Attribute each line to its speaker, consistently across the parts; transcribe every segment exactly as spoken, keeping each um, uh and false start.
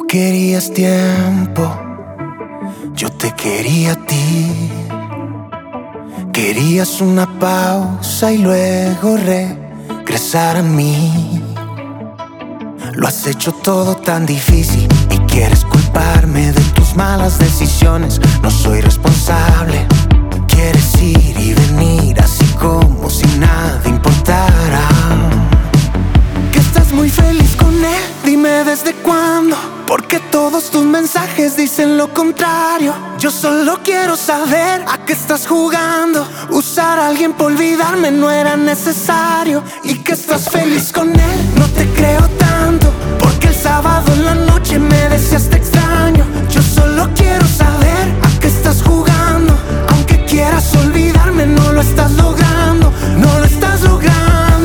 Speaker 1: querías tiempo, yo te quería a ti. Querías una pausa y luego regresar a mí. Lo has hecho todo tan difícil y quieres culparme de tus malas decisiones. No soy responsable. Quieres ir y venir así como si nada importara. Que estás muy feliz con él, dime desde cuándo. Porque todos tus mensajes dicen lo contrario. Yo solo quiero saber a qué estás jugando. Usar a alguien por olvidarme no era necesario. Y que estás feliz con él, no te creo tanto. Porque el sábado en la noche me decías te extraño. Yo solo quiero saber a qué estás jugando. Aunque quieras olvidarme no lo estás logrando. No lo estás logrando.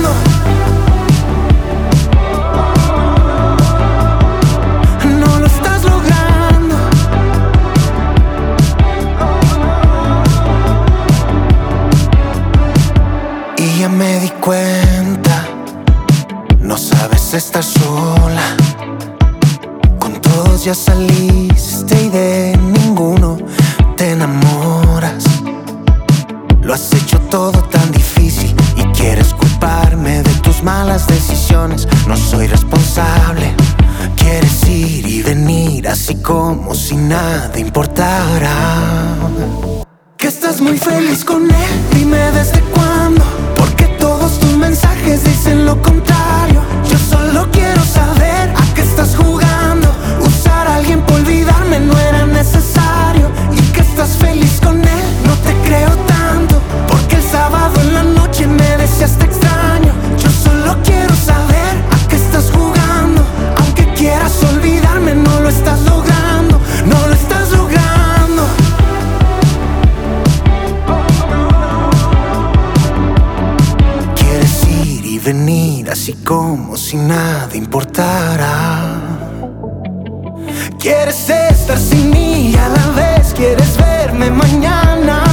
Speaker 1: Ya me di cuenta, no sabes estar sola. Con todos ya saliste y de ninguno te enamoras. Lo has hecho todo tan difícil y quieres culparme de tus malas decisiones. No soy responsable. Quieres ir y venir así como si nada importara. Que estás muy feliz con él, dime desde cuándo. Porque todos tus mensajes dicen lo contrario. Yo solo quiero saber a qué estás jugando. Usar a alguien por olvidarme no era necesario. Y que estás feliz con él, no te creo tanto. Porque el sábado en la noche me decías te extraño. Yo solo quiero saber a qué estás jugando. Aunque quieras olvidarme no lo estás logrando. No lo estás logrando. Venir así como si nada importara. Quieres estar sin mí y a la vez quieres verme mañana.